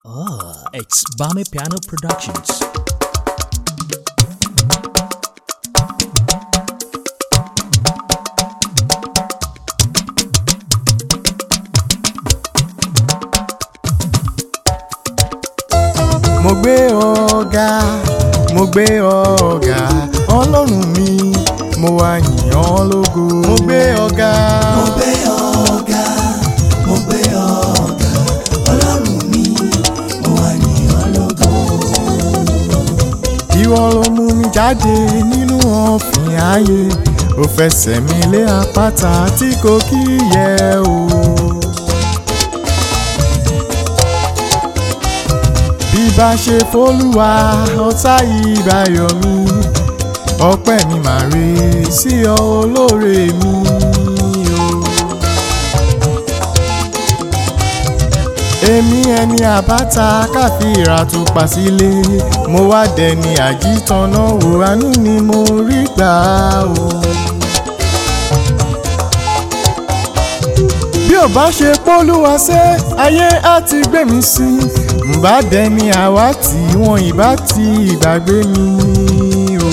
It's Bame Piano Productions. Mo gbé ọ̀gá Ọlọ́run mi, mo wá yìn ọ́ lógo. Mo gbé ọ̀gá Ọlọ́run mi, mo wá yìn ọ́ lógo. Ìwọ ló mú mi jáde nínú ọ̀fìn ayé, ó fẹsẹ̀ mi lé àpáta tí kò kíyẹ̀ o. Bí bá ṣe f'Olúwa ọ̀tá ìbá yọ̀ mí, ọpẹ́ mi máa rè sí ọ olóore mi o. Èmi ẹni àbáta káfíìrà tó pa sílé, mo wá dẹni àjítọ̀nà wò, àánú ni mo rí gbà o. Bí ò bá ṣe p'Olúwa ṣe, ayé á ti gbé mi sí, ǹbá dẹni àwátì, wọn ìbá ti ìgbàgbé mi o.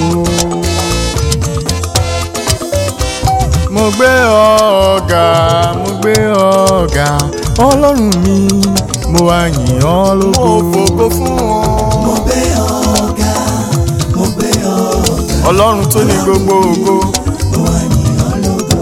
Mo gbé ọ̀gá Ọlọ́run mi, mo wá yìn ọ́ lógo. Mo fògo fún ọ. Mo gbé ọ̀gá Ọlọ́run tó ní gbogbo ògo. mo wá yìn ọ́ lógo.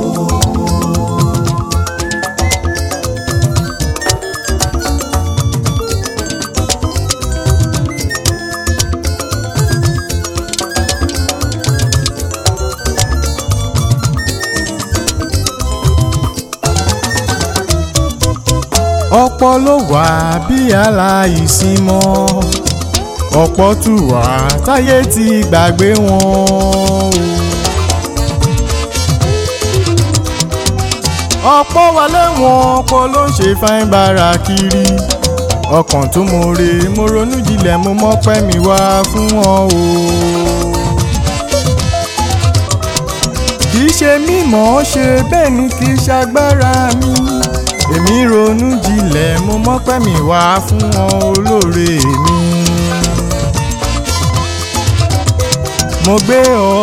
Ọ̀pọ̀ ló wà bí aláìsí mọ́, ọ̀pọ̀ tún wà táyé ti gbàgbé wọn o. Ọ̀pọ̀ wà lẹ́wọ̀n, ọ̀pọ̀ ló ń ṣe fáin bára kiri, ọkàn tó mọ̀re, mo ronú jinlẹ̀, mo mọ́pẹ́ mi wá fún wọn o. Kì í ṣe mímọ̀ ṣe, bẹ́ẹ̀ ni kì í ṣagbára mi, èmi ronú jinlẹ̀, mo mọ́pẹ́ mi wá fún wọn olóore mi. Mo gbé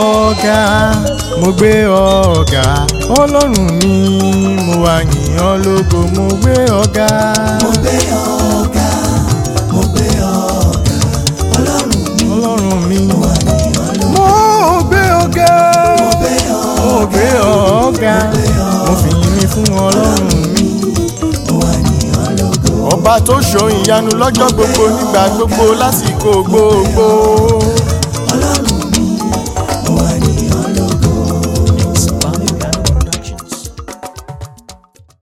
ọ̀gá Ọlọ́run mi, mo wá yìn ọ́ lógo. Mo gbé ọ̀gá Mo gbé ọ̀gá Ọlọ́run mi, Ọlọ́run mi. mo wá yìn ọ́ lógo. Mo gbé ọ̀gá mo fi yìn mi fún Ọlọ́run mi. mo wá yìn ọ́ lógo. Ọba tó ṣọ́ ìyanu lọ́jọ́ gbogbo, nígbà gbogbo, lásìkò gbogbo.